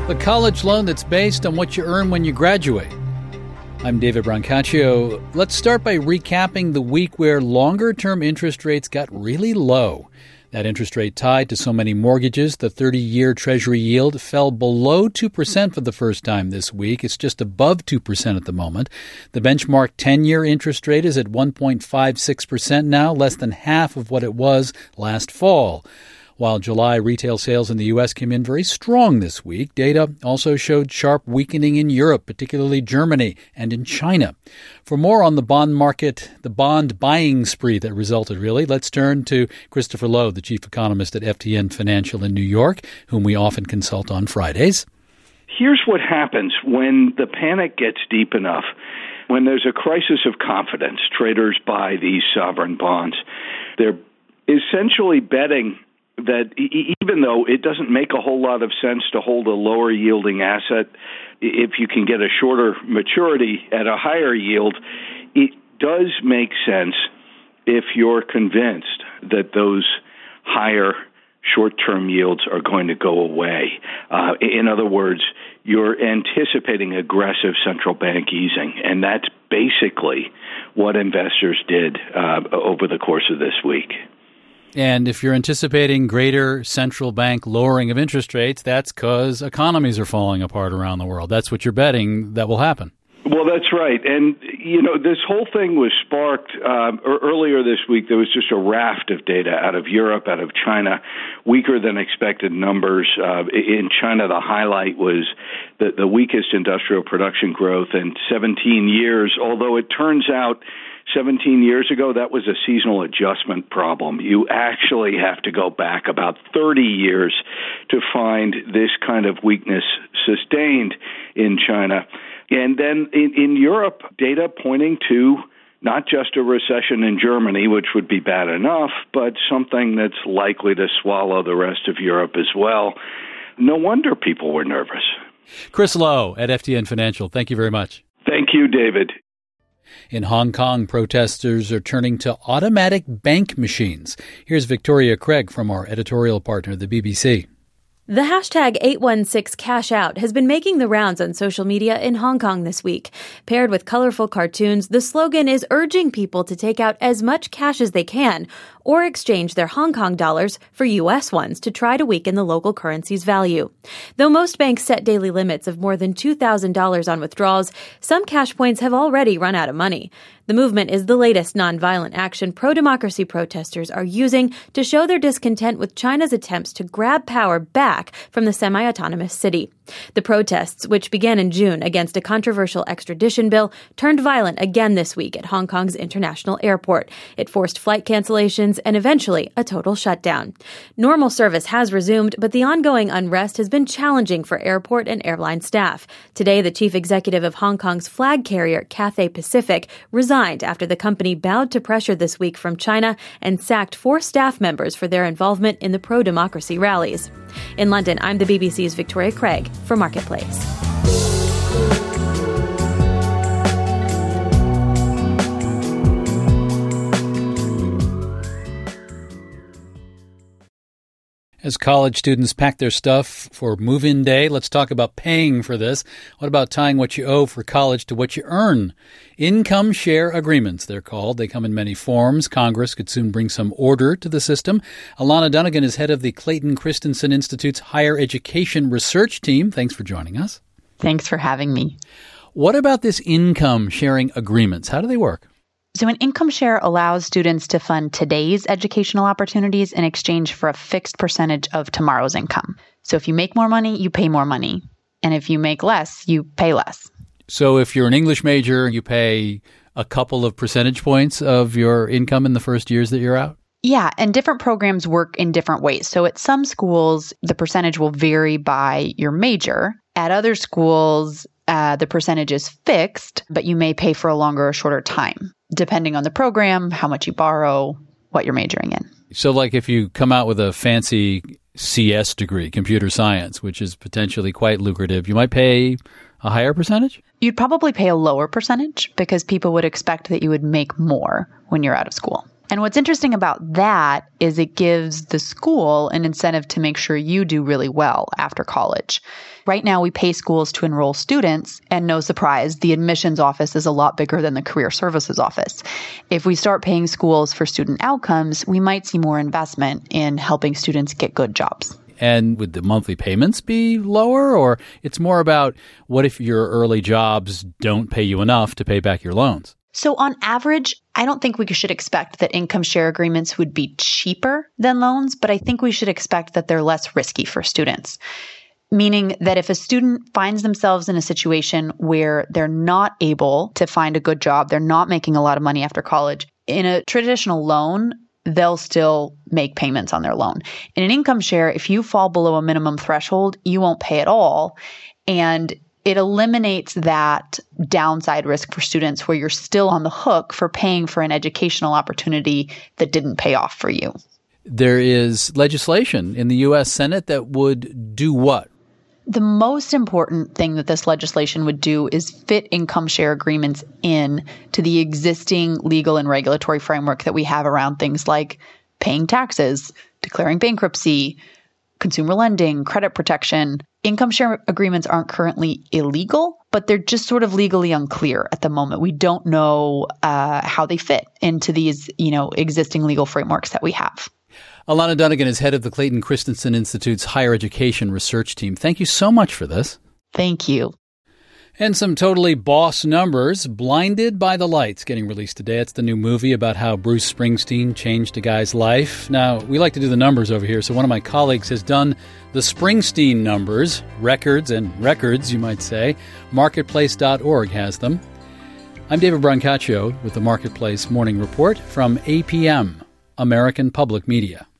The college loan that's based on what you earn when you graduate. I'm David Brancaccio. Let's start by recapping the week where longer-term interest rates got really low. That interest rate tied to so many mortgages, the 30-year Treasury yield fell below 2% for the first time this week. It's just above 2% at the moment. The benchmark 10-year interest rate is at 1.56% now, less than half of what it was last fall. While July retail sales in the U.S. came in very strong this week, data also showed sharp weakening in Europe, particularly Germany and in China. For more on the bond market, the bond buying spree that resulted, let's turn to Christopher Lowe, the chief economist at FTN Financial in New York, whom we often consult on Fridays. Here's what happens when the panic gets deep enough. When there's a crisis of confidence, traders buy these sovereign bonds. They're essentially betting that even though it doesn't make a whole lot of sense to hold a lower yielding asset, if you can get a shorter maturity at a higher yield, it does make sense if you're convinced that those higher short-term yields are going to go away. In other words, you're anticipating aggressive central bank easing, and that's basically what investors did over the course of this week. And if you're anticipating greater central bank lowering of interest rates, that's because economies are falling apart around the world. That's what you're betting that will happen. Well, that's right. And, this whole thing was sparked earlier this week. There was just a raft of data out of Europe, out of China, weaker than expected numbers. In China, the highlight was the weakest industrial production growth in 17 years, although it turns out 17 years ago, that was a seasonal adjustment problem. You actually have to go back about 30 years to find this kind of weakness sustained in China. And then in Europe, data pointing to not just a recession in Germany, which would be bad enough, but something that's likely to swallow the rest of Europe as well. No wonder people were nervous. Chris Lowe at FTN Financial, thank you very much. Thank you, David. In Hong Kong, protesters are turning to automatic bank machines. Here's Victoria Craig from our editorial partner, the BBC. The hashtag 816CashOut has been making the rounds on social media in Hong Kong this week. Paired with colorful cartoons, the slogan is urging people to take out as much cash as they can or exchange their Hong Kong dollars for U.S. ones to try to weaken the local currency's value. Though most banks set daily limits of more than $2,000 on withdrawals, some cash points have already run out of money. The movement is the latest nonviolent action pro-democracy protesters are using to show their discontent with China's attempts to grab power back from the semi-autonomous city. The protests, which began in June against a controversial extradition bill, turned violent again this week at Hong Kong's international airport. It forced flight cancellations and eventually a total shutdown. Normal service has resumed, but the ongoing unrest has been challenging for airport and airline staff. Today, the chief executive of Hong Kong's flag carrier, Cathay Pacific, resigned after the company bowed to pressure this week from China and sacked 4 staff members for their involvement in the pro-democracy rallies. In London, I'm the BBC's Victoria Craig for Marketplace. As college students pack their stuff for move-in day, let's talk about paying for this. What about tying what you owe for college to what you earn? Income share agreements, they're called. They come in many forms. Congress could soon bring some order to the system. Alana Dunnigan is head of the Clayton Christensen Institute's Higher Education Research Team. Thanks for joining us. Thanks for having me. What about this income sharing agreements? How do they work? So an income share allows students to fund today's educational opportunities in exchange for a fixed percentage of tomorrow's income. So if you make more money, you pay more money. And if you make less, you pay less. So if you're an English major, you pay a couple of percentage points of your income in the first years that you're out? Yeah, and different programs work in different ways. So at some schools, the percentage will vary by your major. At other schools, the percentage is fixed, but you may pay for a longer or shorter time, depending on the program, how much you borrow, what you're majoring in. So like if you come out with a fancy CS degree, computer science, which is potentially quite lucrative, you might pay a higher percentage? You'd probably pay a lower percentage because people would expect that you would make more when you're out of school. And what's interesting about that is it gives the school an incentive to make sure you do really well after college. Right now, we pay schools to enroll students, and no surprise, the admissions office is a lot bigger than the career services office. If we start paying schools for student outcomes, we might see more investment in helping students get good jobs. And would the monthly payments be lower, or it's more about what if your early jobs don't pay you enough to pay back your loans? So on average, I don't think we should expect that income share agreements would be cheaper than loans, but I think we should expect that they're less risky for students. Meaning that if a student finds themselves in a situation where they're not able to find a good job, they're not making a lot of money after college, in a traditional loan, they'll still make payments on their loan. In an income share, if you fall below a minimum threshold, you won't pay at all. And it eliminates that downside risk for students where you're still on the hook for paying for an educational opportunity that didn't pay off for you. There is legislation in the U.S. Senate that would do what? The most important thing that this legislation would do is fit income share agreements in to the existing legal and regulatory framework that we have around things like paying taxes, declaring bankruptcy, consumer lending, credit protection. Income share agreements aren't currently illegal, but they're just sort of legally unclear at the moment. We don't know how they fit into these, existing legal frameworks that we have. Alana Dunnigan is head of the Clayton Christensen Institute's Higher Education Research Team. Thank you so much for this. Thank you. And some totally boss numbers. Blinded by the Lights getting released today. It's the new movie about how Bruce Springsteen changed a guy's life. Now, we like to do the numbers over here, so one of my colleagues has done the Springsteen numbers, records, you might say. Marketplace.org has them. I'm David Brancaccio with the Marketplace Morning Report from APM, American Public Media.